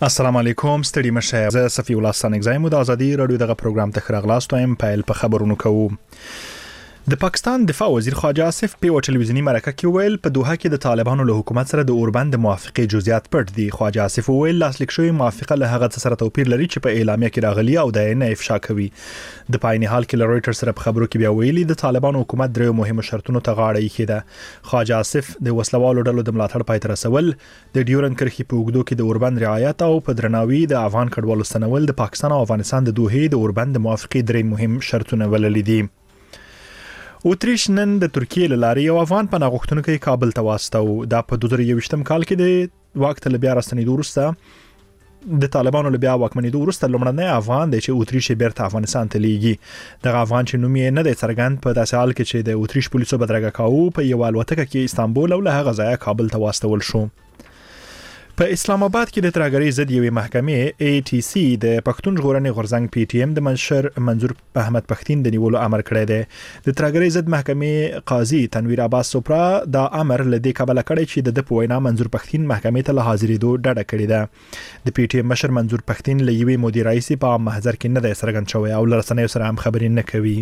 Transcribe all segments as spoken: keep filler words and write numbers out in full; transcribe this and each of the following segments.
السلام علیکم ستړي مشه زه صفی الله سانګزای مو د ازادي رادیو دغه پروګرام ته خراغلاست وایم پایل په خبرونو کوو. د پاکستان دفاع وزیر خواجه آصف په ټلویزیونی مرکه کې ویل په دوحه کې د طالبانو له حکومت سره د اوربند موافقه جزئیات پټ دي. خواجه آصف ویل لاسلیک شوی موافقه له هغه څه سره توپیر لري چې په اعلامیه کې راغلي او د نه افشا کوي. د پایني حال کې لرویټر سره په خبرو کې بیا ویلي د طالبانو حکومت درې مهمه شرطونو ته غاړه ایښې ده. خواجه آصف د وسلوالو ډلو د ملاتړ پای ته رسول، د ډیورن کرښې په اوږدو کې د اوربند رعایت او په درناوي د افغان کډوالو ستنول د پاکستان او افغانستان د دوحې د اوربند موافقه درې مهم شرطونه ولري دي. اوتریش نن د ترکیه له لارې یو افغان پناه غوښتونکی کابل ته واستو. دا په دوه زره یوویشتم کال کې د واک ته بیا راستنېدو وروسته د طالبانو له بیا واکمنېدو وروسته لومړنی افغان دی چې اوتریش بیرته افغانستان ته لیږي. دغه افغان چې نوم یې نه دی څرګند په داسې حال کې چې د اوتریش پولیسو بدرګه کاوه په یو الوتکه کې استانبول او له هغه ځایه کابل ته واستول شو. په اسلام آباد کې د ترهګرۍ ضد یوې محکمې ای ټي سی د پښتون ژغورنې غورځنګ پی ټی ایم د منشر منظور احمد پښتين د نیولو امر کړی دی. د ترهګرۍ ضد محکمې قاضي تنویر عباس سوپرا دا امر لدې کابل کړی چې د په وینا منظور پښتين محکمې ته له حاضرېدو ډډه کړې ده. د پی ټی ایم مشر منظور پښتين له یوې مودي رئیس په محضر کې نه دی څرګند شوی او لرسنیو سره هم خبرې نه کوي.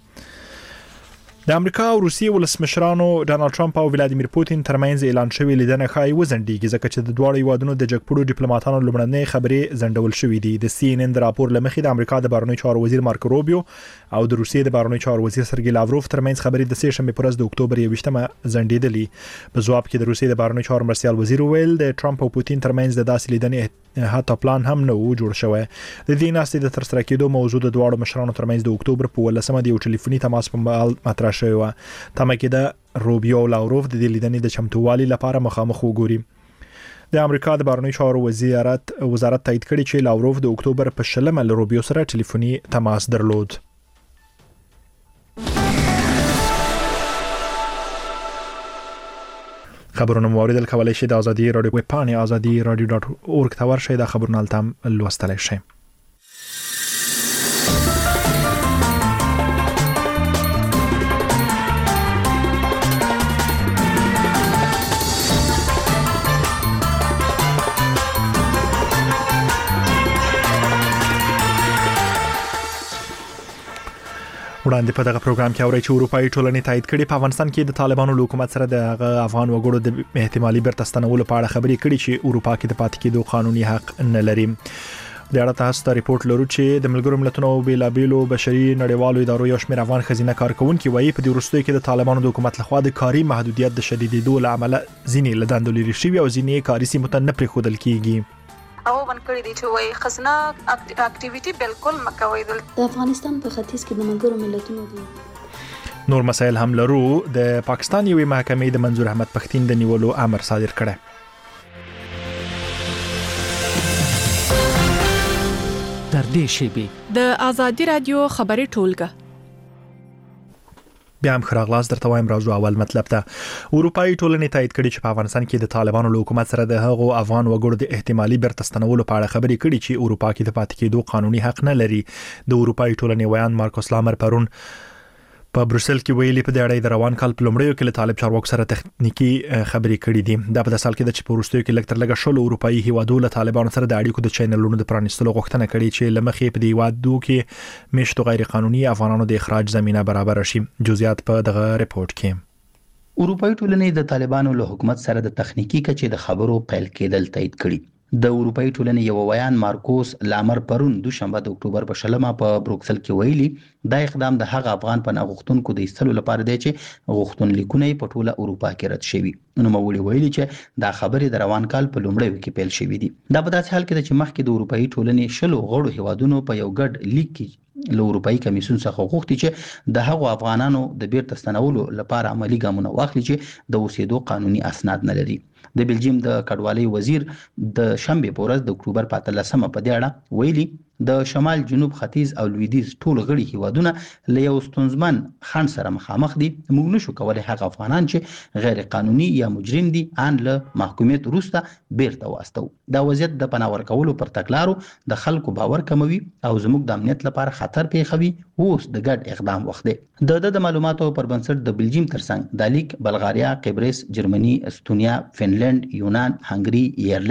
د امریکا او روسیې ولسمشرانو ډانلډ ټرمپ او ولادیمیر پوتین ترمنځ اعلان شوی لیدنه ښایي وزندېږي ځکه چې د دواړو هیوادونو د جګپوړو ډیپلوماټانو لومړنۍ خبرې ځنډول شوې دي. د سی ان ان د راپور لمخې د امریکا د بهرنیو چارو وزیر مارکو روبیو او د روسیې د بهرنیو چارو وزیر سرګی لاوروف ترمنځ خبرې د سه شنبه پر ورځ د اکتوبر یوویشتمه ځنډېدلې. په ځواب کې د روسیې د بهرنیو چارو مرستیال وزیر ویل د ټرمپ او پوتین ترمنځ د داسې لیدنې حتی پلان هم نه و جوړ شوی. د دې ناستې د ترسره کېدو موضوع د دواړو مشرانو ترمنځ د اکتوبر په ولسمه د یو ټلیفوني تماس په مهال مطرح شوی و. تمه کېده روبیو او لاوروف د دې لیدنې د چمتووالي لپاره مخامخ وګوري. د امریکا د بهرنیو چارو وزارت وزارت تایید کړی چې لاوروف د اکتوبر په شلمه له روبیو سره ټلیفوني تماس درلود. خبرونه موریدل کولای شي د ازادي رادیو ویب پاڼې ازادي رادیو ډاټ اورګ ته ورشئ. دا خبرونه التم لوستلای شئ. وړاندې په دغه پروګرام کې اوري چې اروپאי ټولنې تایید کړي په افغانستان کې د طالبانو حکومت سره د افغان وګړو د احتمالي بیرته ستنولو په اړه خبرې کړي چې اروپا کې د پاتې کېدو قانوني حق نه لري. د اړه تاسو ریپورت لرو چې د ملګرو ملتونو بیلابېلو بشري نړیوالو ادارو یو شمېر افغان خزینه کارکونکو وایي په دې وروستیو کې د طالبانو د حکومت لخوا د کاري محدودیت د شدیدېدو له امله ځینې له دندو لرې شوي او ځینې کاري سیمو ته نه پرېښودل کېږي. او باندې دي چې وای خزنه اکټیویټي بالکل مکوي. د افغانستان په ختیځ کې د ملګرو ملتونو دي نور مسایل هم لرو. د پاکستان یوې محکمې د منظور احمد پښتين د نیولو امر صادر کړی. در دې شیبي د ازادي رادیو خبري ټولګه بیا هم خراغلاس درته وایم. راځو اول مطلب ته. اروپאי ټولنې تایید کړي چې په افغانستان کې د طالبانو له حکومت سره د هغو افغان وګړو د احتمالي بیرته ستنولو په اړه خبرې کړي چې اروپا کې د پاتې کېدو قانوني حق نه لري. د اروپאי ټولنې ویان مارکوس لامر پرون په بروسل کې ویلي په دې اړه د روان کال په لومړیو کې له طالب چارواکو سره تخنیکی خبرې کړې دي. دا په داسې حال کې د چې په وروستیو کې لږ تر لږه شلو اروپאי هیوادو له طالبانو سره د اړیکو د چینلونو د پرانیستلو غوښتنه کړې چې له مخې په دې هیوادو کې میشتو غیر قانوني افغانانو د اخراج زمينه برابر شي. جزئیات په دغه ریپورت کې. اروپאי ټولنې د طالبانو له حکومت سره د تخنیکی کچې د خبرو پیل کېدل تایید کړي. د اروپאי ټولنې یو ویان مارکوس لامر پرون دوشنبه د اکتوبر په شلمه په بروکسل کې ویلي دا اقدام د هغه افغان پناه غوښتونکو د ایستلو لپاره دی چې غوښتنلیکونه په ټوله اروپا کې رد شوي. نو موړي ویلي چې دا خبرې د روان کال په لومړیو کې پیل شوې دي. دا په داسې حال کې چې مخکې د اروپאי ټولنې شلو غړو هیوادونو په یو ګډ لیک کې له اروپאי کمیسیون څخه غوښتي چې د هغو افغانانو د بیرته ستنولو لپاره عملی ګامونه واخلي چې د اوسېدو قانوني اسناد نه لري. د بلجیم د کډوالۍ وزیر د شنبه په ورځ د اکتوبر په اتلسمه په دې اړه ویلي د شمال جنوب ختیځ او لویدیځ ټول غړي هیوادونه له یو ستونزمن خنډ سره مخامخ دي. موږ نشو کولای هغه افغانان چې غیر قانوني یا مجرم دي ان له محکومیت وروسته بیرته واستو. دا وضعیت د پناه ورکولو پر تګلارو د خلکو باور کموي او زموږ د امنیت لپاره خطر پیښوي. اوس د ګډ اقدام وخت دی. د د معلوماتو پر بنسټ د بلجیم ترڅنګ د لیک بلغاریا، قبرس، جرمني، استونیا، فنلند، یونان، هنګري، ایرلند،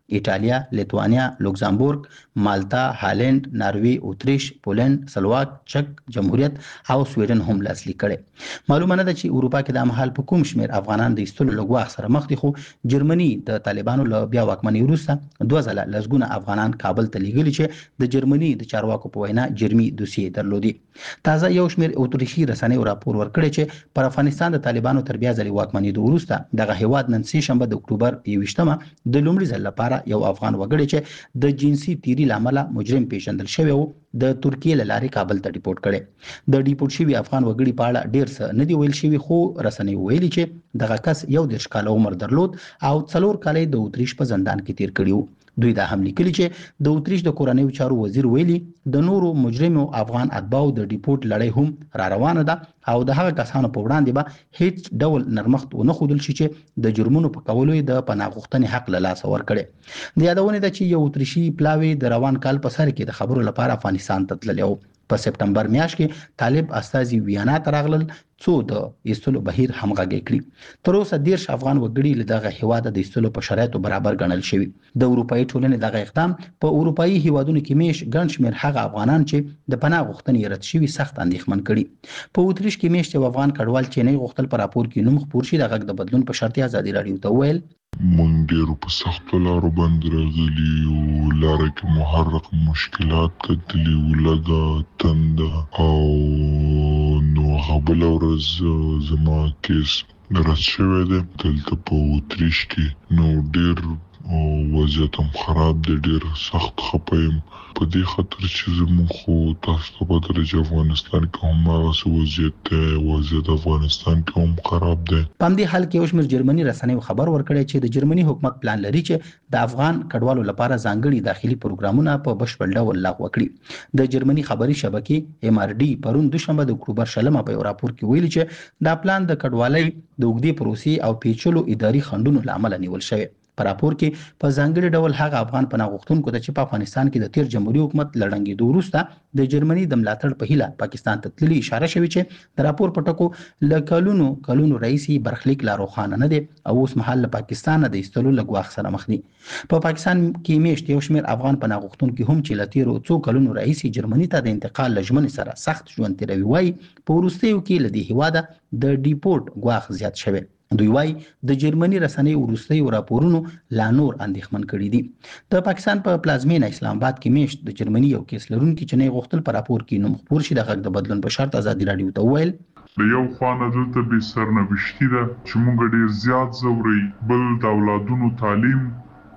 ایټالیا، لیتوانیا، لوکزامبورګ، مالتا، هالند، ناروی، اتریش، پولند، سلواک، چک جمهوریت او سویډن هم لاسلیک کړي. معلومه نه ده چې اروپا کې د مهال په کوم شمیر افغانان د ایستلو له ګواښ سره مخ دي، خو جرمني د طالبانو له بیا واکمنۍ وروسته دوه ځله لسګونه افغانان کابل ته لیږلي چې د جرمني د چارواکو په وینا جرمي دوسیې درلودي. تازه یو شمیر اتریشي رسنیو راپور ورکړی چې پر افغانستان د طالبانو تر بیا ځلې واکمنېدو وروسته دغه هیواد نن سه شنبه د اکتوبر یوویشتمه د لومړي ځل لپاره یو افغان وګړی چې د جنسي تیری لامل مجرم پیژندل شوی و د ترکیې له لارې کابل ته ډیپورت کړي. د ډیپورت شوی افغان وګړي په اړه ډیر څه نه دی ویل شوی، خو رسنۍ ویلي چې دغه کس یو دېرش کاله عمر درلود او څلور کاله د اتریش په زندان کې تیر کړی و. دوی دا هم لیکلي چې د اتریش د کورنیو چارو وزیر ویلي د نورو مجرمو افغان اتباعو د ډیپورت لړۍ هم را روانه ده او د هغه کسانو په وړاندې به هیڅ ډول نرمښت ونه ښودل شي چې د جرمونو په کولو د پناه غوښتنې حق له لاسه ورکړي. د یادونې ده چې یو اتریشي پلاوی د روان کال په سر کې د خبرو لپاره افغانستان ته تللی و. په سپټمبر میاشت کې طالب استازي ویانا ته راغلل څو د ایستلو بهیر همغږی کړي. تر اوسه دېرش افغان وګړي له دغه هیواد د ایستلو په شرایطو برابر ګڼل شوي. د اروپאי ټولنې دغه اقدام په اروپאי هیوادونو کې میش ګڼ شمېر هغه افغانان چې د پناه غوښتنې رد شوي سخت اندېښمن کړي. په اتریش کې میشت یو افغان کډوال چې نه غوښتل په راپور کې نوم خپور شي د غږ د بدلون په شرط ازادي راډیو ته وویل مونږ ډېرو په سختو لارو باندې راغلي یو، لاره کې محرک مشکلات کتلي وو، لږه تنده او نو هغه بله ورځ زما کیس رد شوی دی دلته په اتریش کې. نو ډېر وضعیت هم خراب دی، ډېر سخت خفه یم په دې خاطر چې زموږ خو تاسو ته پته لري چې افغانستان کې هم هغسې وضعیت دی، وضعیت افغانستان کې هم خراب دی. په همدې حال کې یو شمېر جرمني رسنیو خبر ورکړی چې د جرمني حکومت پلان لري چې د افغان کډوالو لپاره ځانګړي داخلي پروګرامونه په بشپړ ډول لغوه کړي. د جرمني خبري شبکې ایم آر ډي پرون دوشنبه د اکتوبر شلمه په یو راپور کې ویلي چې دا پلان د کډوالۍ د اوږدې پروسې او پیچلو اداري خنډونو له امله نیول شوی. په راپور کې په ځانګړي ډول هغه افغان پناه غوښتونکو ته چې په افغانستان کې د تیر جمهوریت حکومت له ړنګېدو وروسته د جرمني د ملاتړ په هیله پاکستان ته تللي اشاره شوې چې د راپور په ټکو له کلونو کلونو راهیسې برخلیک لا روښانه نه دی او اوس مهال له پاکستان د ایستلو له ګواښ سره مخ دي. په پاکستان کې میشت یو شمېر افغان پناه غوښتونکي هم چې له تیرو څو کلونو راهیسې جرمني ته د انتقال له ژمنې سره سخت ژوند تیروي وایي په وروستیو کې له دې هیواده د ډیپورت ګواښ زیات شوی. دوی وايي د جرمني رسنۍ وروستیو راپورونو لا نور اندېښمن کړي دي. د پاکستان په پلازمینه اسلام آباد کې میشت د جرمني یو کیس لرونکي چې نه غوښتل په راپور کې نوم خپور شي د غږ د بدلون په شرط ازادي راډیو ته وویل د یو خوانه دلته بې سرنوشتي ده چې مونږ ډېر زیات ځورئ، بل د اولادونو تعلیم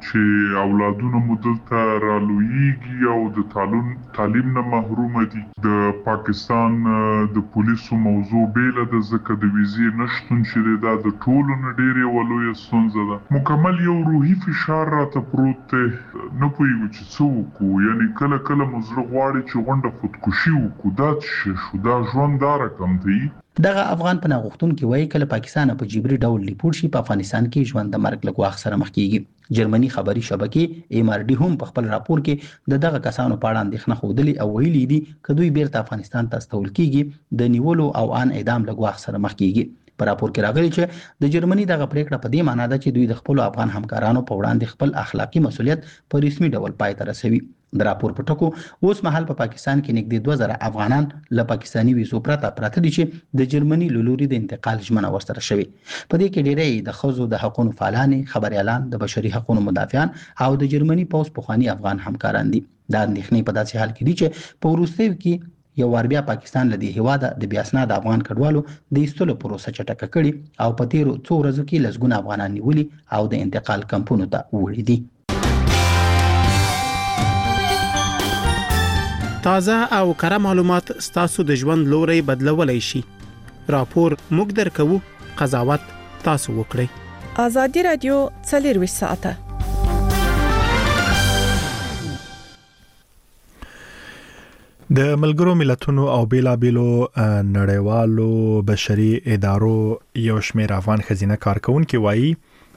چې اولادونه مو دلته رالویږي او د تعلیم تعلیم نه محروم دي. د پاکستان د پولیسو موضوع بیله ده ځکه د ویزې نشتون چې دی دا د ټولو نه ډېرې یوه لویه ستونزه ده. مکمل یو روحي فشار راته پروت دی، نه پوهېږو چې څه وکړو. یعنې کله کله مو زړه غواړي چې غونډه خودکشي وکړو. دا څه شو؟ دا ژوند دا رقم دی. دغه افغان پناه غوښتونکي وایي کله پاکستان په جبري ډول ډیپورت شي په افغانستان کې ژوند د مرګ له ګواښ سره مخ کیږي. جرمني خبري شبکې ایم آر ډي هم په خپل راپور کې د دغه کسانو په اړه اندېښنه ښودلې او ویلي دي که دوی بیرته افغانستان ته استول کیږي د نیولو او ان اعدام له ګواښ سره مخ کیږي. په راپور کې راغلي چې د جرمني دغه پریکړه په دې معنی ده چې دوی د خپل افغان همکارانو په وړاندې خپل اخلاقی مسؤلیت په رسمي ډول پای ته رسوي. د راپور په ټکو اوس مهال په پاکستان کې نږدې دوه زره افغانان له پاکستاني ویزو پرته پراته دي چې د جرمني له لوري د انتقال ژمنه ورسره شوې. په دې کې ډېری د ښځو د حقوقو فعالانې، خبريالان، د بشري حقوقو مدافعان او د جرمني پوځ پخواني افغان همکاران دي. دا اندېښنې په داسې حال کې دي چې په وروستیو کې یو وار بیا پاکستان له دې هیواده د بیا اسناد افغان کډوالو د ایستلو پروسه چټکه کړې او په تیرو څو ورځو کې لسګونه افغانان نیولي او د انتقال کمپونو ته وړي دي. تازه او کره معلومات ستاسو د ژوند لوري بدلولای شي. راپور موږ درکو، قضاوت تاسو وکړئ. ازادي رادیو څلور ساعته د ملګرو ملتونو او بیلابیلو نړیوالو بشري ادارو یو شمېر افغان خزینه کارکونکو وایي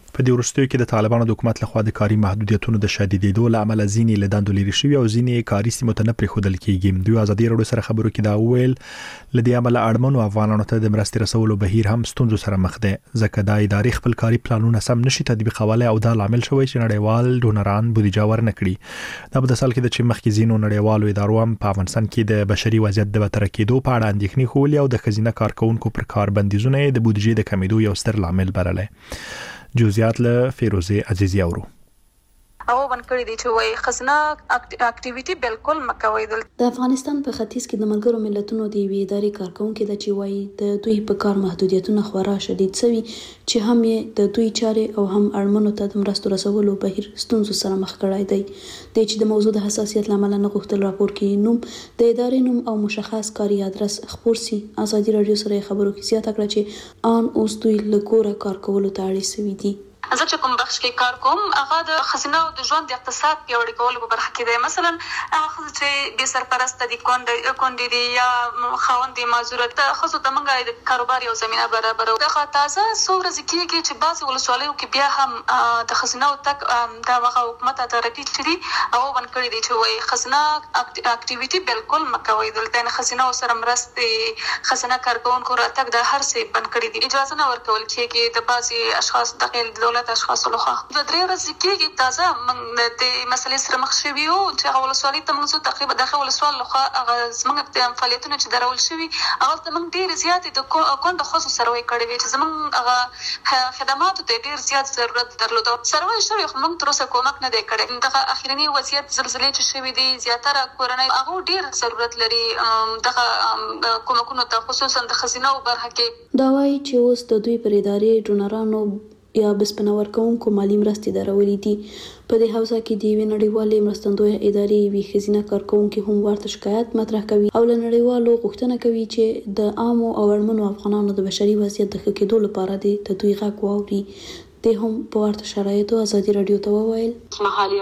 په دې وروستیو کې د طالبانو د حکومت لخوا د کاري محدودیتونو د شدیدېدو له امله ځینې له دندو لرې شوي او ځینې کاري سیمو ته نه پرېښودل کېږي. دوی ازادي راډیو سره خبرو کې دا وویل له دې امله اړمنو افغانانو ته د مرستې رسولو بهیر هم ستونزو سره مخ دی، ځکه دا ادارې خپل کاري پلانونه سم نشي تطبیقولی او دا لامل شوی چې نړیوال ډونران بودیجه ورنه کړي. دا په داسې حال کې ده چې مخکې ځینو نړیوالو ادارو هم په افغانستان کې د بشري وضعیت د بدتر کېدو په اړه اندېښنې ښودلې او د ښځینه کارکونکو پر کار بندیزونه د بودیجې د کمیدو یو ستر لامل بللی. جزئیات له فیروزه عزیزی اورو. او ون کړی دي چې وای خزنه اکټیویټي بالکل مکوي. د افغانستان په ختیځ کې د ملګرو ملتونو د یوې ادارې کارکونکو د چې وای د دوی په کار محدودیتونه خورا شدید شوي چې هم یې د دوی چارې او هم اړمنو ته د مرستو رسولو بهیر ستونزو سره مخ کړای دی. د چې د موضوع د حساسیت لامل نه غوښتل راپور کې نوم د ادارې نوم او مشخص کاري ادرس خبر سي. ازادي راډیو سره خبرو کې زیاته کړه چې ان اوس دوی له کوره کار کولو ته اړ شوي دي. زه چې کوم بخش کې کار کوم هغه د خزینه او د ژوند د اقتصاد پیاوړي کولو په برخه کې دی. مثلا هغه چې به سرپرست دي کونډې کونډې دي یا خاوند معذورت ته خصوصا د منګای د کاروبار یو زمينه برابر. دغه تازه څو ورځې کېږي چې بعض ولسوالیو کې بیا هم د خزینه او تک د هغه حکومت ته رپیټ کړي او ون کړی دي چې وای خزینه اکټیویټي بالکل مکوي. دلته نه خزینه سره مرستې خزینه کارکونکو راتګ د هر څه بند کړی دي. اجازه نه ورکول کېږي د بعضي اشخاص داخل دولت اشخاص لخوا. د درې ورځې کېږي تازه موږ د مسلې سره مخ شوي یو چې هغه ولسوالۍ ته موږ تقریبا دغه ولسوال لخوا هغه زموږ د فعالیتونو چې درول شوي هغه ته موږ ډېر زیاتې د کونډو ښځو سروې کړې وې چې زموږ هغه خدماتو ته ډېر زیات ضرورت درلود. سروې شوي خو موږ تر اوسه کومک نه دی کړی. دغه اخرنی وضعیت زلزلې چې شوي دي زیاتره کورنۍ هغه ډېر ضرورت لري دغه کومکونو ته خصوصا د خزینه او برخه کې. دا وایي چې اوس د دوی پر ادارې ډونرانو یا بسپنور کوونکو مالی مرستې درولې دي. په دې حوزه کې د یوې نړیوالې مرستندویه ادارې یوې ښځینه کارکونکې هم ورته شکایت مطرح کوي او له نړیوالو غوښتنه کوي چې د عامو او اړمنو افغانانو د بشري وضعیت د ښه کېدو لپاره د دوی غږ واوري. د هم په ورته شرایطو ازادي راډیو ته وویل مهال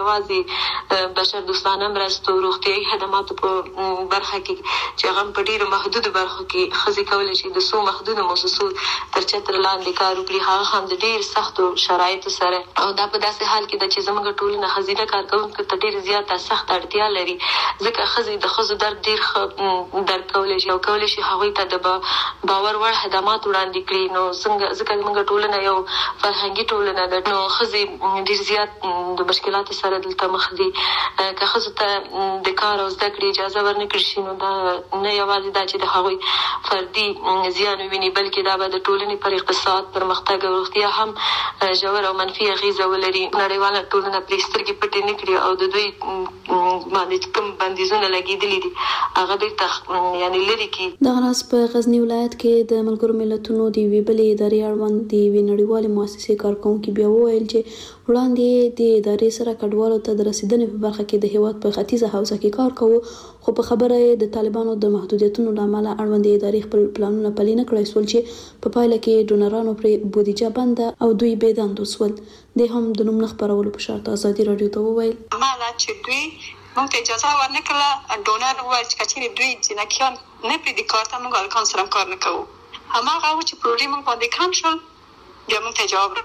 یوازې بشر دوستانه مرستو روغتیايي خدماتو په برخه کې چې هغه په ډیرو محدودو برخو کې ښځې کولی شي د څو محدودو موسسو تر چتر لاندې کار وکړي، هغه هم د ډیر سختو شرایطو سره. او دا په داسې حال کې ده چې زموږ ټولنه ښځینه کارکوونکو ته ډیر زیاته سخت اړتیا لري، ځکه ښځې د ښځو درد ډیر ښه درک کولی شي او کولی شي هغوی ته د باور وړ خدمات وړاندې کړي. نو څنګه ځکه زموږ ټولنه یو فرهنګي ټولنه ده، نو ښځې ډیر زیات د مشکلاتو سره دلته مخ دي. که ښځو ته د کار او زده کړې اجازه ورنکړل شي نو دا نه یوازې دا چې د هغوی فردي زیان وویني، بلکې دا به د ټولنې پر اقتصاد، پرمختګ او روغتیا هم ژور او منفي اغېزه ولري. نړیواله ټولنه پرې سترګې پټې نه کړي او د دوی باندې کوم بندیزونه لګېدلي دي هغه بیرته یعنې لرې کړي. دغه راز په غزني ولایت کې د ملګرو ملتونو د یوې بلې ادارې اړوند د یوې نړیوالې مؤسسې کارکوونکي بیا وویل چې وړاندې د ادارې سره کډوالو ته د رسیدنې په برخه کې د هیواد په ختیځه حوزه کې کار کوو، خو په خبره یې د طالبانو د محدودیتونو له امله اړوندې ادارې خپل پلانونه پلي نه کړای سول چې په پایله کې ډونرانو پرې بودیجه بنده او دوی بې دندو سول. د هم د نوم نه خپرولو په شرط ازادي راډیو ته وویل مالا چې دوی موږ ته اجازه ورنکړه، ډونر وویل چې کچېرې دوی جنکیان نه پرېږدي کار ته، موږ هلکانو سره کار نه کوو. هماغه و چې پروژې موږ باندې کم شول، بیا موږ ته جواب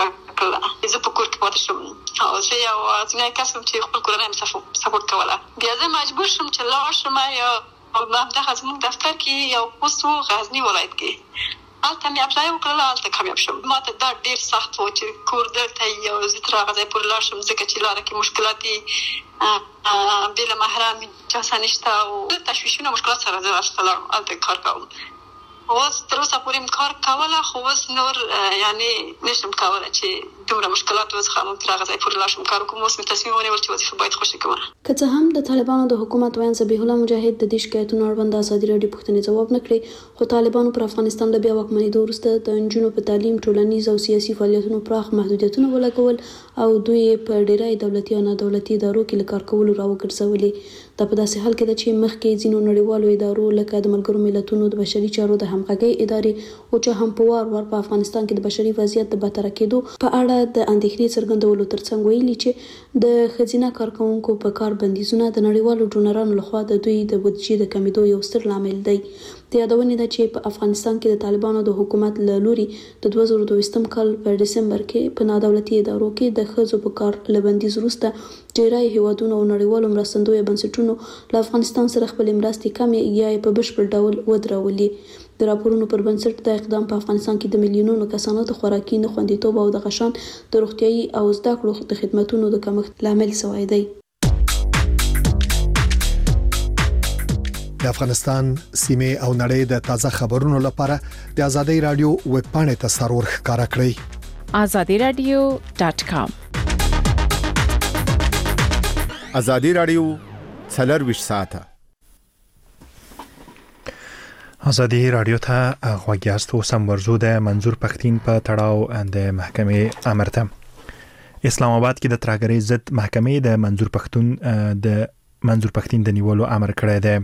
راکړله. زه په کور کې پاتې شوم او زه یو ځینی کس وم چې خپل کورنۍ مې سپورټ کوله. بیا زه مجبور شوم چې لاړ شم یا همدغه زموږ دفتر کې یو پوسټ و غزني ولایت کې، هلته مې اپلای وکړله، هلته کامیاب شوم. ما ته دا ډېر سخت و چې کور دلته یې او زه تر هغه ځای پورې لاړ شم، ځکه چې لاره کې مشکلات دي، بې له محرم اجازه نشته او تشویشونه مشکلات سره زه هلته لاړم، هلته کار کوم. اوس تر اوسه پورې م کار کوله، خو اوس نور یعنې نشم کولی چې دومره مشکلات وڅخه موږ تر هغه ځای پورې لاړ شم کار وکړم. اوس مې تصمیم ونیول چې وظیفه باید خوښه کړم. که څه هم د طالبانو د حکومت ویاند ذبیح الله مجاهد د دې شکایتونو اړوند ازادي راډیو پوښتنې ځواب نه کړې، خو طالبانو پر افغانستان له بیا واکمنېدو وروسته د نجونو په تعلیم، ټولنیز او سیاسي فعالیتونو پراخ محدودیتونه ولګول او دوی په ډیری دولتي او نه دولتي ادارو کې له کار کولو راوګرځولې. دا په داسې حال کې ده چې مخکې ځینو نړیوالو ادارو لکه د ملګرو ملتونو د بشري چارو د همغږۍ ادارې او چې هم په وار وار په افغانستان کې د بشري وضعیت د بدتر کېدو په اړه د اندېښنې څرګندولو ترڅنګ ویلي چې د ښځینه کارکوونکو په کار بندیزونه د نړیوالو ډونرانو لخوا د دوی د بودیجې د کمیدو یو ستر لامل دی. د یادونې ده چې په افغانستان کې د طالبانو د حکومت له لوري د دوه زره دوه کال په دسمبر کې په نادولتي ادارو کې د ښځو په کار لبندیز وروسته ډیری هیوادونو او نړیوالو مرستندویه بنسټونو له افغانستان سره خپلې مرستې کمې یا په بشپړ ډول ودرولې. د راپورونو پر بنسټ د اقدام په افغانستان کې د میلیونونو کسانو د خوراکي نه خوندیتوب او د غشان د روغتیايي او زده کړو د خدماتو د کمښت لامل شوی دی. د افغانستان سیمه او نړۍ د تازه خبرونو لپاره د ازادي رادیو ویب پاڼې ته سرور ښکارا کړئ azadi radio dot com. ازادي رادیو څلور ساعته ازادي رادیو ته غوږیاست. اوس هم ورزو د منظور پښتين په تړاو د محکمې امر ته اسلام آباد کې د ترهګرۍ ضد محکمې د منظور پښتون د منظور پښتين د نیولو امر کړی دی.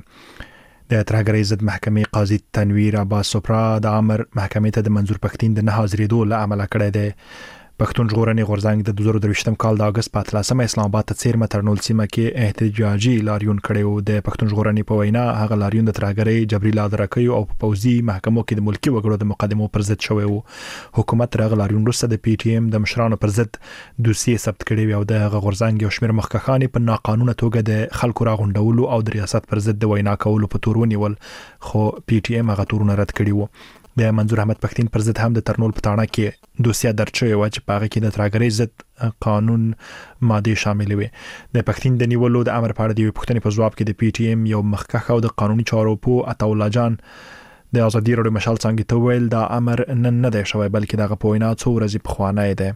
د ترهګرۍ ضد محکمې قاضي تنویر عباس سوپرا د امر محکمې ته د منظور پښتين د نه حاضرېدو له امله کړی دی. پښتون ژغورنې غورځنګ د دوه زره درویشتم کال د اگست په اتلسمه اسلام آباد ته څیرمه ترنول سیمه کې احتجاجي لاریون کړی. د پښتون ژغورنې په وینا هغه لاریون د ترهګرۍ جبري لادرکۍ او په پوځي محکمو کې د ملکی وګړو د مقدمو پر ضد شوی وو. حکومت هغه لاریون وروسته د پی ټی ایم د مشرانو پر ضد دوسیې ثبت کړي او د غورځنګ یو شمېر مخکخان په ناقانونه توګه د خلکو راغونډولو او د ریاست پر ضد د وینا کولو په تور ونیول، خو پی ټی ایم هغه تورونه رد کړي وو. د منظور احمد پښتين پر ضد هم د ترنول په تاڼه کې دوسیه درج شوې و چې په هغه کې د ترهګرۍ ضد قانون ماده شامل وي. د پښتين د نیولو د امر په اړه د پښتنې په جواب کې د پی ټی ایم یو مخکخ او د قانوني چارو په عطاالله جان د ازادي رادیو مشال څنګه ته ویل دا امر نن نه دی شوی بلکې دغه په وینا څو ورځې پخوانی دی.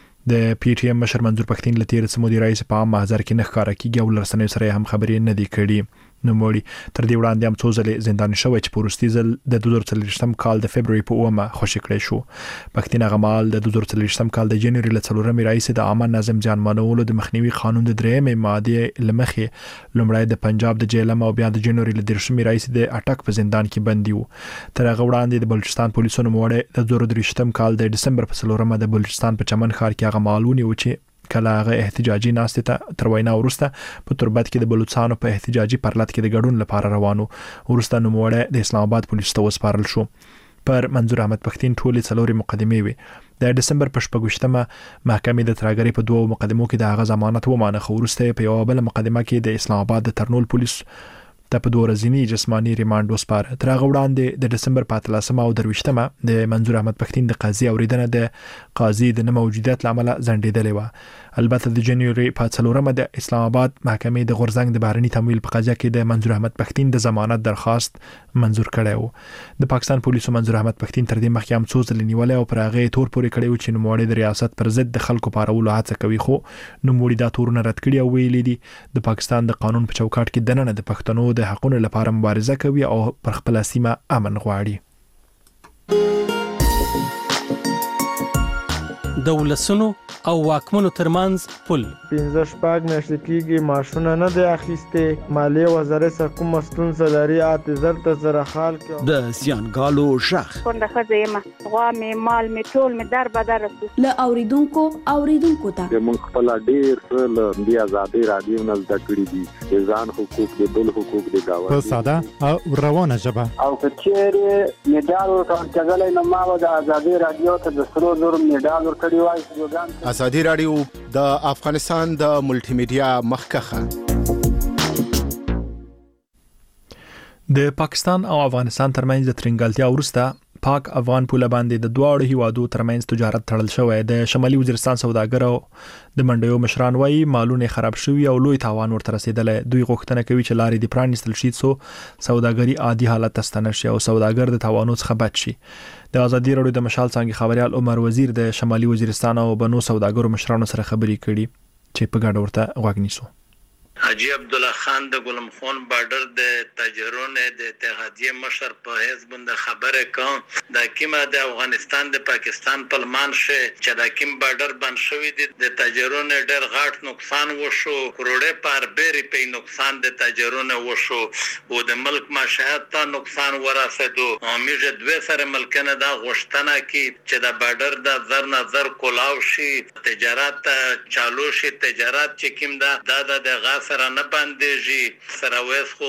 د پی ټی ایم مشر منظور پښتين لتیر سمودي رئیس په عام محضر کې نه ښکارا کیږي او لرسنې سره هم خبرې نه دی کړي. نو موري تر دې وړاندې هم څو ځلې زندان شوی چې په وروستي ځل د دوه زره څلوېښتم کال د فبروري په اومه خوشي کړی شو. پښتين هغه مهال د دوه زره څلوېښتم کال د جنوري له څلورمې راهیسې د عامه نظم زیانمنولو د مخنیوي قانون د درېیمې مادې له مخې لومړی د پنجاب د جیلم او بیا د جنوري له دېرشمې راهیسې د اټک په زندان کې بندي وو. تر هغه وړاندې د بلوچستان پولیسو نوموړی د دوه زره درویشتم کال د ډسمبر په څلورمه د بلوچستان په چمن ښار کې هغه مهال ونیو چې کله هغه احتجاجي ناستې ته تر وینا وروسته په تربت کې د بلوچستانو په احتجاجي پرلط کې د ګډون لپاره روانو. وروسته نوموړی د اسلام آباد پولیسو ته وسپارل شو. پر منظور احمد پښتين ټولې څلورې مقدمې وي. د ډسمبر په شپږویشتمه محکمې د ترهګرۍ په دوو مقدمو کې د هغه ضمانت ومانه، خو وروسته په یوه بله مقدمه کې د اسلام آباد د ترنول پولیس ته په دوه ورځني جسماني ریمانډ وسپاره. تر هغه وړاندې د ډسمبر په اتلسمه او درویشتمه د منظور احمد پښتين د قاضي اوریدنه د قاضي د نه موجودیت لامل ځنډېدلې وه. البته د جنوري په څلورمه د اسلام آباد محکمې د غورځنګ د بهرني تمویل په قضیه کې د منظور احمد پښتين د ضمانت درخواست منظور کړی و. د پاکستان پولیسو منظور احمد پښتين تر دې مخکې هم څو ځلې نیولې او پر هغه تور پورې کړی و چې نوموړی د ریاست پر ضد د خلکو پارولو هڅه کوي، خو نوموړی دا تورونه رد کړي او ویلي دي د پاکستان د قانون په چوکاټ کې دننه د پښتنو د حقونو لپاره مبارزه کوي او پر خپل سیمه امن غواړي. د ولسونو او واکمنو ترمنځ پل پنځه شپږ میاشتې کېږي ماشونه نه دی اخیستې. مالیې وزارت څخه کومه ستونزه لري اته زر ته زره خال کې د زیانګالو ژغ کونډه ښځه یم، غوا مې مال مې ټول مې در بدر رسو. له اوریدونکو اوریدونکو ته موږ خپل ډېر څه له دې ازادي رادیو نه زده کړي دي، د ځان حقوق د بل حقوق د گاونډي په ساده او روانه ژبه. او که چیرې میډال ورکول کېدلی نو ما به د ازادي رادیو ته د سرو زرو میډال ورکړی وای. ازادي رادیو د افغانستان د ملټي میډیا مخکخه. د پاکستان او افغانستان ترمنځ د ترنګلتیا وروسته پاک افغان پوله باندې د دواړو هیوادو ترمنځ تجارت تړل شوی. د شمالي وزیرستان سوداګر او د منډیو مشران وایي مالونه خراب شوي او لوی تاوان ورته رسیدلی. دوی غوښتنه کوي چې لارې د پرانیستل شي څو سوداګري عادي حالت ته ستنه شي او سوداګر د تاوانو څخه بچ شي. د ازادي رادیو د مشال څنګه خبريال عمر وزیر د شمالي وزیرستان او بنو سوداګرو مشرانو سره خبرې کړي چې په ګډه ورته غوږ نیسو. حاجی عبد الله خان د ګلم خان بارډر د تاجرونو د اتحادیه مشر په حزب د خبره کوم د کیمه د افغانستان د پاکستان په لمان شه چې د کیم بارډر بند شوی د تاجرونو ډېر غاټ نقصان وشو، کروڑې پر بیري په نقصان د تاجرونو وشو او د ملک معیشت ته نقصان ورسېدو. امیجه دوه سره ملکنه دا غشتنه کی چې د بارډر د زر نظر کولاو شي، تجارت چالو شي، تجارت چې کیم دا د د غاز سره نه باندېږي سره وېس خو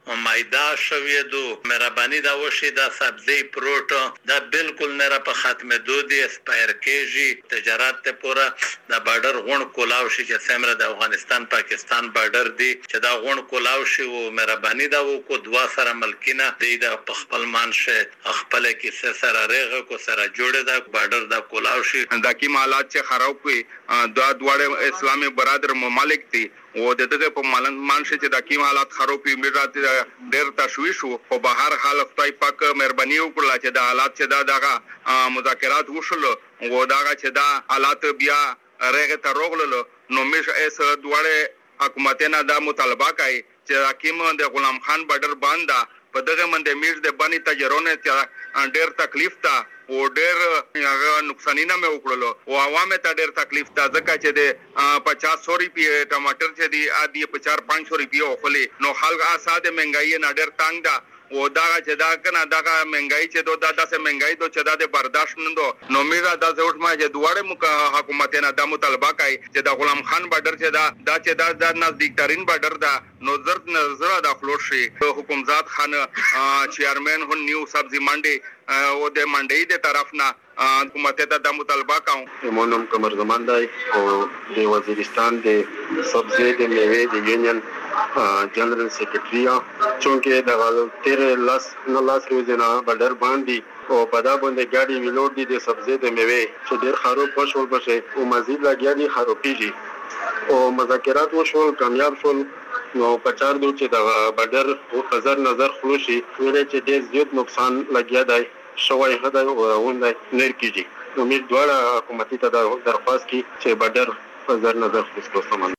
مایده شوی دو مهرباني دا وشي دا سبزی پروت دا بالکل نه را په ختمه دو دی اسپایر کېږي تجارت ته پورا دا بارډر غون کولاو شي چې سمره د افغانستان پاکستان بارډر دی چې دا غون کولاو شي او مهرباني دا وکړو دوا سره ملکینه دی دا خپل مانشه خپل کې سره رغه کو سره جوړه دا بارډر دا کولاو شي دا کی حالات چې خراب وي دا دواړه اسلامي برادر ممالک دي او د دې په مالن مانشه چې دا کی حالات خراب وي میرات ډېر تشویش او په هر حال خدای پاک مهرباني وکړه چې دا حالات چې دا دغه مذاکرات وشول او دا چې دا حالات بیا رغه ته روغلل نو مشه اس دواړه حکومتونه دا مطالبه کوي چې حکیم د غلام خان بارډر باندې په دغه منډه میز د بانی تجربه ته ډېر تکلیف تا او ډېر هغه نقصانینه مې وکړلو او عوامه ته ډېر تکلیف تا ځکه چې د پچاس سو روپیه ټماټر چې دی ادي په چار پنځ سو روپیه خولي نو خلک اساده مهنګای نه ډېر تنگ ده او دا چې دا کنه دا مهنګای چې دوه داسې مهنګای دوه چې دا د برداشت نندو نو میرا دا زوټ ما چې دوړې مکه حکومتونه دا مطالبه کوي چې دا غلام خان بارډر چې دا دا چې دا د نزدیک ترين بارډر دا نو زرد نظر دا خلوص شي حکومت خان چیرمن هو نیو سبزی منډي او د منډي د طرف نه حکومت ته د مطالبه کوم مونم کمر زمان دی او د وزیرستان د سبزی د میوه د یونین جنرال سیکریټری چونکه د تیر لاس نو لاس روزنه بډر باندې او په دا باندې ګاډي ویلوډ دي د سبزی د میوه چې ډیر خراب پښول بشه او مزید لګیاري خرابېږي او مذاکرات وشول کامیاب شول نو په چار دو چې د بډر او نظر نظر خلوشي ویل چې ډیر زیات نقصان لګیا دی شوی هدا او نه کیږي امید دواړه حکومتي ته درخواست کی چې بډر نظر نظر خلاص سامان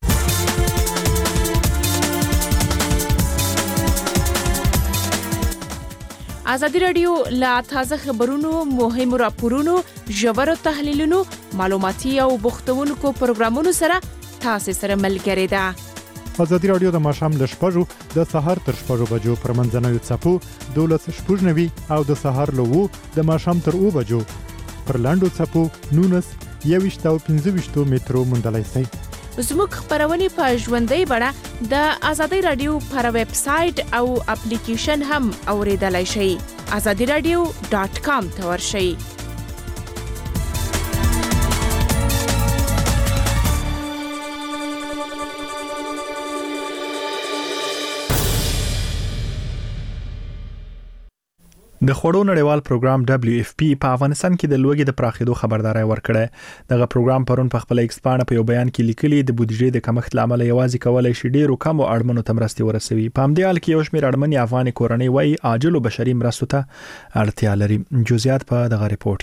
ازادي رادیو لا تازه خبرونو مهم راپورونو ژور تحلیلونو معلوماتي او بوختونکو پروګرامونو سره تاسو سره ملګری ده ازادي رادیو د ماشام ل شپږو د سهار تر شپږو بجو پر منځنوي چپو دولس شپږنوي او د سهار له وو د ماشام تر او بجو پر لاندو چپو نونس یويشت او پنځه مترو مندلای سي زموږ خبرونه په ژوندۍ بڼه د ازادي رادیو پر ویب سټ او اپلیکیشن هم اوریدلای شئ azadi radio dot com ته ورشئ. د خوړو نړیوال پروګرام دبليو اف پی په افغانستان کې د لوګي د پراخېدو خبرداري ورکړه. دغه پروګرام پرون په خپل ایکس پاڼه په یو بیان کې لیکلي د بودیجې د کمښت لامل یوازې کولای شي ډیرو کم او اړمنو ته مرستې ورسوي. په همدې حال کې یو شمېر اړمنې افغان کورنۍ وايي عاجل او بشري مرستو ته اړتیا لري. جزئیات په دغه ریپورت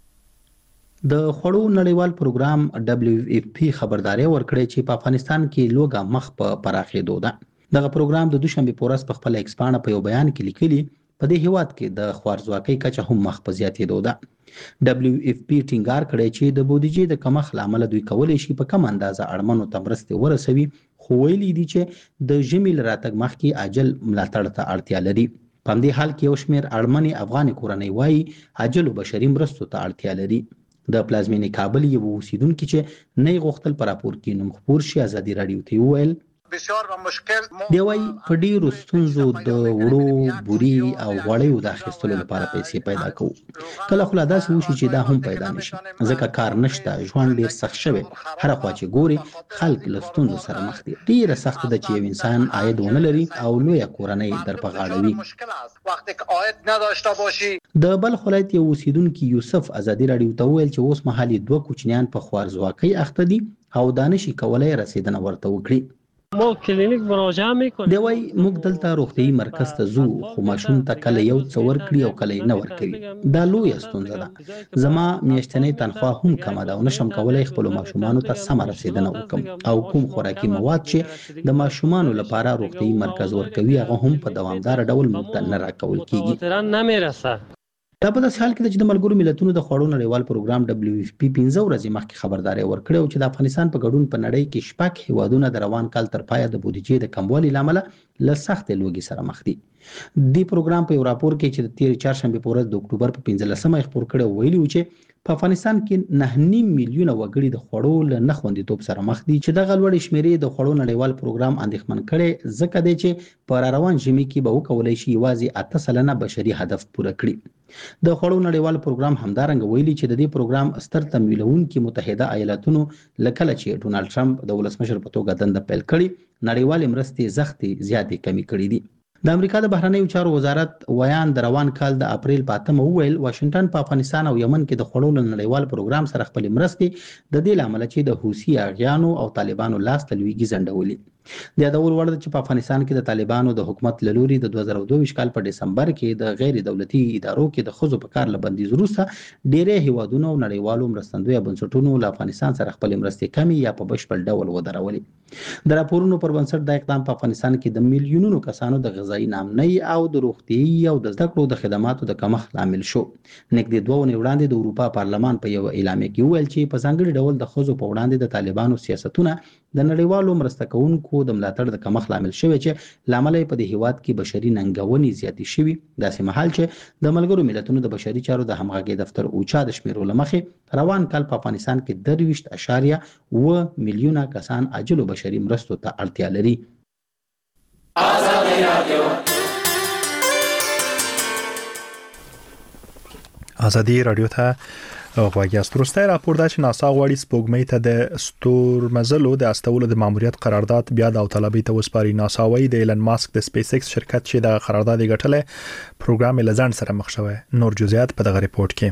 کې. د خوړو نړیوال پروګرام دبليو اف پی خبرداري ورکړه چې په افغانستان کې لوګا مخ په پراخېدو ده. دغه پروګرام د دوشنبه پورس په خپل ایکس پاڼه په یو بیان کې لیکلي په دې هیواد کې د خوارزواکۍ کچه هم مخ په زیاتېدو ده. دبليو اف پی ټینګار کړی چې د بودیجې د کمښت لامل دوی کولای شي په کم اندازه اړمنو ته مرستې ورسوي، خو ویلي دي چې د ژمي له راتګ مخکې عاجل ملاتړ ته اړتیا لري. په همدې حال کې یو شمېر اړمنې افغان کورنۍ وایي عاجل او بشري مرستو ته اړتیا لري. د پلازمینې کابل یو اوسیدونکي چې نه غوښتل پر راپور کې نوم خپور شي ازادي رادیو ته وویل بسیار و مشکل دی وای په ډیرو ستونزو د وړو بوري او غوړیو د اخیستلو لپاره پیسې پیدا کوو. کله خو لا داسې وشي چې دا هم پیدا نشي ځکه کار نشته، ژوند ډیر سخت شوی، هر خوا چې ګوري خلک له ستونزو سره مخ دي. ډیره سخت ده چې یو انسان عاید ونه لري او لویه کورنۍ در په غاړه وي. وخت که عاید نداشته باشي. د بلخ ولایت یو اوسیدونکي یوسف ازادي رادیو ته وویل چې اوس مهال دوه کوچنیان په خوارزواکۍ اخته دي او دانشي کولای رسیدنه ورته وکړي. ما کلینیک مراجعه میکنیم. دی وای موږ دلته روغتيایي مرکز ته ځو خو ماشوم ته کله یو څو ورکړي او کله نه ورکړي. دا لوی ستونزه ده. زما میاشتنۍ تنخواه هم کمه ده او نشم کولای خپل ماشومانو ته سم رسیدنه وکم او کوم خوراکي مواد چې د ماشومانو لپاره روغتيایي مرکز ورکوي هغه هم په دوامدار ډول موږ ته نه راکول کیږي. تران نه میرسه. دا په داسې حال کې چې د ملګرو ملتونو د خوړو نړیوال پروګرام دبليو اف پی پنځه ورځې مخکې خبرداري ورکړه چې د افغانستان په ګډون په نړۍ کې شپږ هیوادونه د روان کال تر پایه د بودیجې د کموالي لامل له سخت لوګي سره مخ دي. دی پروګرام په یو راپور کې چې د تیر چهارشنبه په ورځ د اکتوبر په پنځلسمه خبر کړی ویلي و چې په افغانستان کې نه نیم میلیونه وګړي د خوړو له نه خوندیتوب سره مخ دي چې دغه لوړ شمیرې د خوړو نړیوال پروګرام اندېښمن کړي ځکه دی چې په روان ژمي کې به وکولای شي یوازې اته سلنه بشري هدف پوره کړي. د خوړو نړیوال پروګرام همدارنګه ویلي چې د دې پروګرام ستر تمویلونکي متحده ایالاتونو لکه چې ډونالد ټرمپ د ولسمشر په توګه دنده پیل کړي نړیوال مرستې زختې زیاتې کمی کړې دي. د امریکا د بهرنیو چارو وزارت ویان د روان کال د اپریل په اتمه وویل واشنگټن په افغانستان او یمن کې د خوړو نړیوال پروګرام سره خپل مرستې د دې لامل چې د حوثي اغیانو او طالبانو لاس تلويږي زندولي. د یادول وړ چې په افغانستان کې د طالبانو د حکومت لوري د دوه زره دوه کال په دسمبر کې د غیر دولتي ادارو کې د خزو په کار لبندیز وروسته ډېرې هیوادونو او نړیوالو مرستندوی بنسټونو له افغانستان سره خپل مرستې کمی یا په بشپړ ډول ودرولې. د راپورونو پر بنسټ د اقدام په افغانستان کې د میلیونونو کسانو د غذایی نامنۍ او د روغتيي او د زده کړو د خدماتو د کمښت لامل شو. نږدې دوه ونې وړاندې د اروپا پارلمان په یو اعلامیه کې ویل چې په ځانګړي ډول د خزو په وړاندې د طالبانو سیاستونه د نړیوالو مرسته کوونکو د ملاتړ د کمښت لامل شوی چې لامل په دې هیواد کې بشري ننګونې زیاتې شوي. داسې مهال چې د ملګرو ملتونو د بشري چارو د همغږي دفتر اوچا د شمیرو لمخې روان کال په افغانستان کې درویشت اشاریه اوه میلیونه کسان عاجلو بشري مرستو ته اړتیا لري. ازادي رادیو ته غواړي استروسته راپور دا چې ناسا غواړي سپوږمۍ ته د ستورمزلو د استولو د ماموریت قرارداد بیا د طلبي ته وسپاري. ناسا وايي د ایلن ماسک د سپیس ایکس شرکت چې د قرارداد غټلې پروګرام لزان سره مخ شوی. نور جزئیات په دغه ریپورت کې.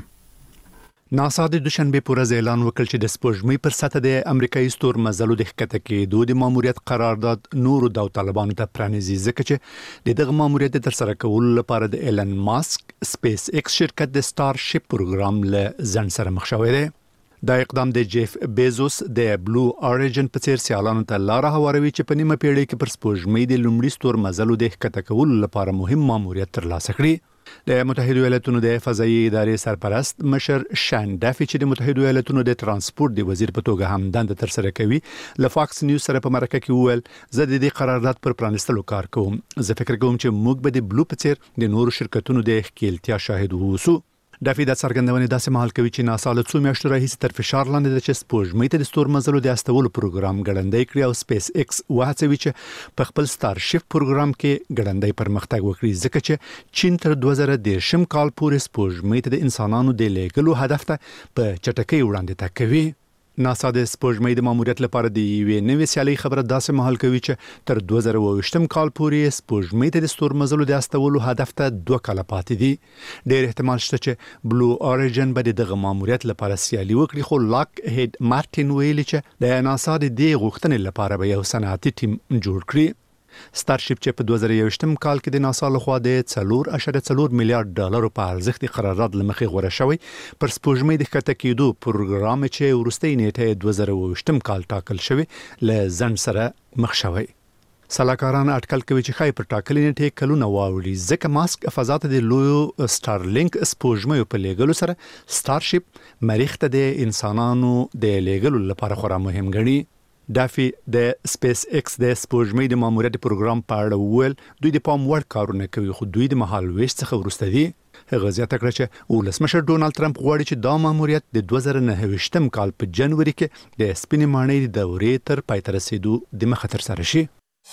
ناسا د دوشنبه پر ورځ اعلان وکړ چې د سپوږمۍ پر سطح د امریکایي ستورمزلو د ښکته کېدو د ماموریت قرارداد نورو داوطلبانو ته پرانیزي ځکه چې دغه ماموریت تر سره کولو لپاره د ایلن ماسک سپیس ایکس شرکت د سٹار شپ پروګرام له ځن سره مخ شوی دی. دا اقدام د جیف بیزوس د بلو اوريجن په څیر سیالانو ته لار هواروي چې په نیمه پیړۍ کې پر سپوږمۍ د لومړي ستورمزلو د ښکته کولو لپاره مهم ماموریت ترلاسه کړي. د متحده ایالاتونو د فضایي ادارې سرپرست مشر شان ډافي چې د متحده ایالاتونو د ترانسپورت د وزیر په توګه هم دنده تر سره کوي له فاکس نیوز سره په مرکه کې وویل زه د دې قرارداد پر پرانستلو کار کوم. زه فکر کوم چې موږ به د بلو په څیر د نورو شرکتونو د ښکیلتیا شاهد ووسو. ډافي د څرګندونې داسې مهال کوي چې ناسا له څو میاشتو راهیسې تر فشار لاندې ده چې سپوږمۍ ته د ستورمزلو د استولو پروګرام ګړندی کړي او سپیس ایکس وهڅوي چې په خپل سٹار شپ پروګرام کې ګړندی پرمختګ وکړي ځکه چې چین تر دوه زره دېرشم کال پورې سپوږمۍ ته د انسانانو د لیږلو هدف ته په چټکۍ وړاندې تګ کوي. ناسا د سپوږمۍ د ماموریت لپاره د یوې نوې سیالۍ خبره داسې مهال کوي چې تر دوه زره اووه کال پورې سپوږمۍ ته د ستورمزلو د استولو هدف ته دوه کاله پاتې دي. ډېر احتمال شته چې بلو اوريجن به دغه ماموریت لپاره سیالي وکړي خو لاک هید مارټین ویلي چې د ناسا د دې غوښتنې لپاره به یو صنعتي ټیم جوړ کړي. سٹارشپ چې په دوه زره یوویشت کال کې د ناسا لخوا د څلور اعشاریه څلور میلیارډ ډالر په ارزښت قرارداد لمخې غوړه شوی پر سپوږمۍ د ښکته کېدو پروګرام چې وروستۍ نیټه دوه زره اووه کال ټاکل شوی له ځن سره مخ شوی. سلاکاران اټکل کوي چې خای پر ټاکلې نیټه کلونه واوړي ځکه ماسک فضا ته د لویو سټارلینک سپوږمۍ په لیږلو سره سٹارشپ مریخ ته د انسانانو د لیږلو لپاره خورا مهم ګڼي. ډافي د سپیس ایکس د سپوږمۍ د ماموریت پروګرام په اړه وویل دوی د پام وړ کارونه کوي خو دوی د مهال ویش څخه وروسته دي. هغه زیاته کړه چې ولسمشر ډونالد ټرمپ غواړي چې دا ماموریت د دوه زره نهه کال په جنوري کې د سپینې ماڼۍ د دورې تر پای ته رسیدو د مخه تر سره شي.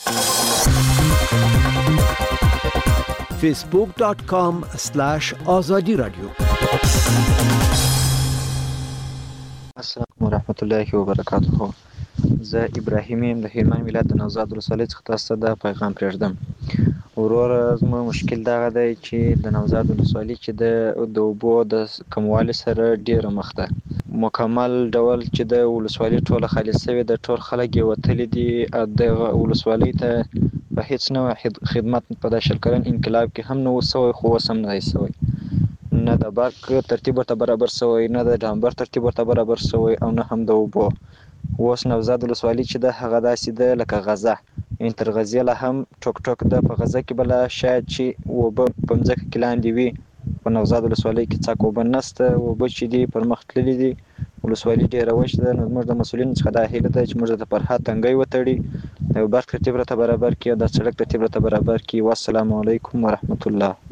facebook dot com slash azadi radio السلام ورحمت الله وبرکاته. زه ابراهیم یم د هلمند ولایت د نوزاد ولسوالۍ څخه تاسو ته دا پیغام پرېږدم. وروره زما مشکل دغه دی چې د نوزاد ولسوالۍ چې د د اوبو د کموالي سره ډېره مخ ده. مکمل ډول چې د ولسوالۍ ټوله خالي شوې ده، ټول خلک یې وتلي دي. دغه ولسوالۍ ته په هیڅ نوع خدمت په دا شل کلن انقلاب کې هم نه و سوی خو اوس هم نه دی سوی. نه د برق ترتیب ورته برابر سوی، نه د ډامبر ترتیب ورته برابر سوی او نه هم د اوبو. اوس نوزاد ولسوالۍ چې ده هغه داسې ده لکه غزه، یعنې تر غزې لا هم ټوک ټوک ده. په غزه کې به لا شاید چې اوبه په مځکه کې لاندې وي، په نوزاد ولسوالۍ کې څاک اوبه نشته. اوبه چې دي پر مخ تللي دي، ولسوالۍ ډېره وچه ده. نو زموږ د مسؤلینو څخه دا هیله ده چې موږ ته پر ها تنګۍ وتړي، د برق ترتیب راته برابر کړي او د سړک ترتیب راته برابر کړي. والسلام علیکم ورحمت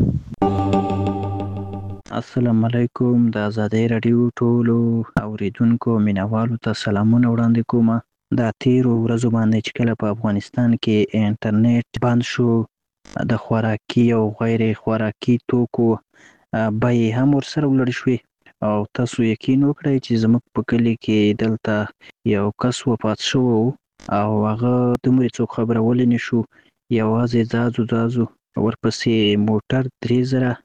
الله. السلام علیکم. د آزادۍ رادیو ټولو اوریدونکو مینوالو ته سلامونه وړاندې کوم. د تیرو ورځو باندې چې کله په افغانستان کې انټرنیټ بند شو، د خوراکي او غیر خوراکي توکو بیې هم ورسره ولړ شوې او تاسو یقین وکړئ چې زموږ په کلي کې دلته یو کس وفات شوی و او هغه دومره څوک خبرولی نه شو، یوازې ځازو ځازو ورپسې موټر درې زره